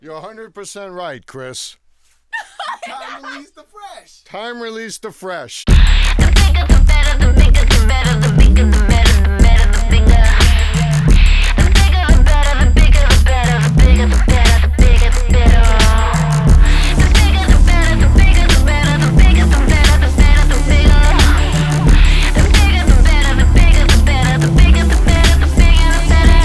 You're 100% right, Chris. Time release the fresh. Time release the fresh. The bigger the better, the bigger the better, the bigger the better, the better the bigger. The bigger the better, the bigger the better, the bigger the better, the bigger the better. The bigger the better, the bigger the better, the bigger the better, the better the bigger. The bigger the better, the bigger the better, the bigger the better, the bigger the better.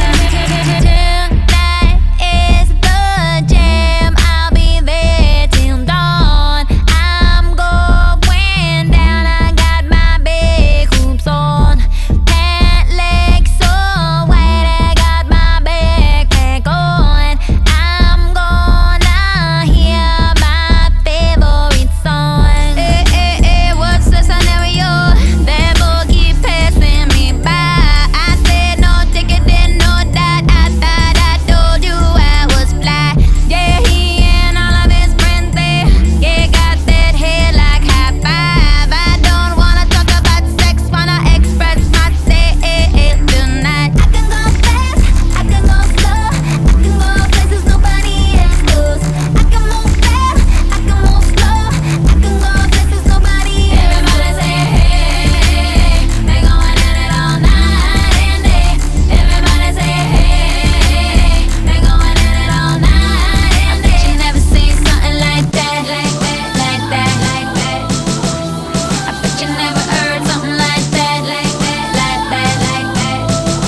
Tonight is the jam. I'll be there till dawn. I'm going down. I got my big hoops on. Pant legs so wide. I got my backpack on. I'm gonna hear my favorite song. What's the scenario? That boy keep passing me by. I said no ticket, no that. I thought I told you I was fly. Yeah, he and all of his friends there. Yeah, got that hair like high five. I don't wanna talk about sex, wanna express myself tonight. I can go fast, I can go slow, I can go places nobody else goes. I can move fast, I can move slow, I can go places nobody else. Everybody say hey, they going at it all night and day. Everybody say hey, they going at it all night and day. I bet you never seen something like that, like that, like that, like that. I bet you never heard something like that, like that, like that, like that.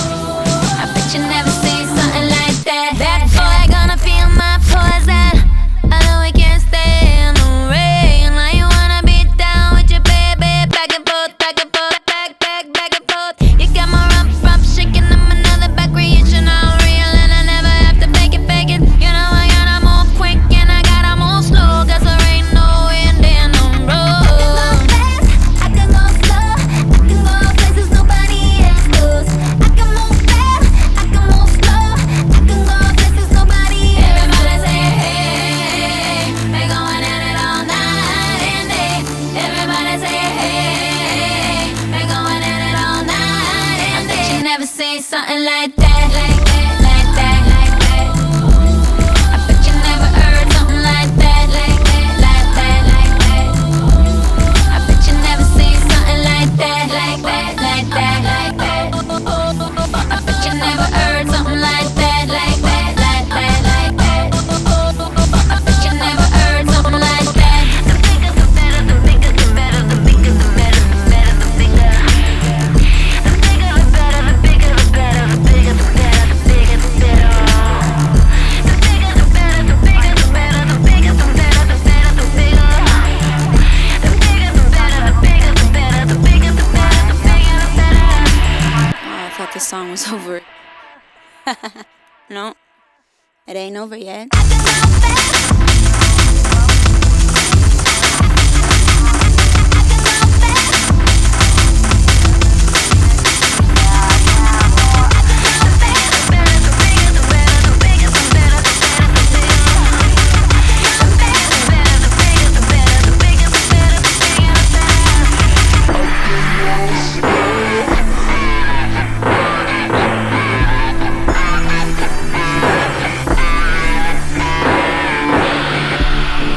I bet you never seen something like that. That boy gonna feel my poison. I know he can't stay in the rain. Now you wanna be down with your baby, back and forth, back and forth, back, back, back and forth. You got my rump, rump shaking. I'm another back creation, all real, and I never have to fake it, fake it. You know I gotta move quick and I gotta move slow, 'cause there ain't no wind in the road. I can go fast, I can go slow, I can go places nobody else goes. I can move fast, I can move slow, I can go places nobody else. Everybody say hey, they going at it all night and day. Everybody say hey, they going at it all night and day. I bet you never seen something like that, like that, like that, like that. I bet you never heard something like that, like that, like that, like that. I bet you never seen something like that, like that, like that, like that. I bet you never heard something like that, like that, like that, like that. I bet you never heard something like that. The bigger the better, the bigger the better, the bigger the better, the better the bigger. The bigger the better, the bigger the better, the bigger the better, the bigger the better. The bigger the better, the bigger the better, the bigger the better, the better the bigger. The bigger the better, the bigger the better, the bigger the better, the bigger the better. Oh, I thought this song was over. No, it ain't over yet. I can go fast,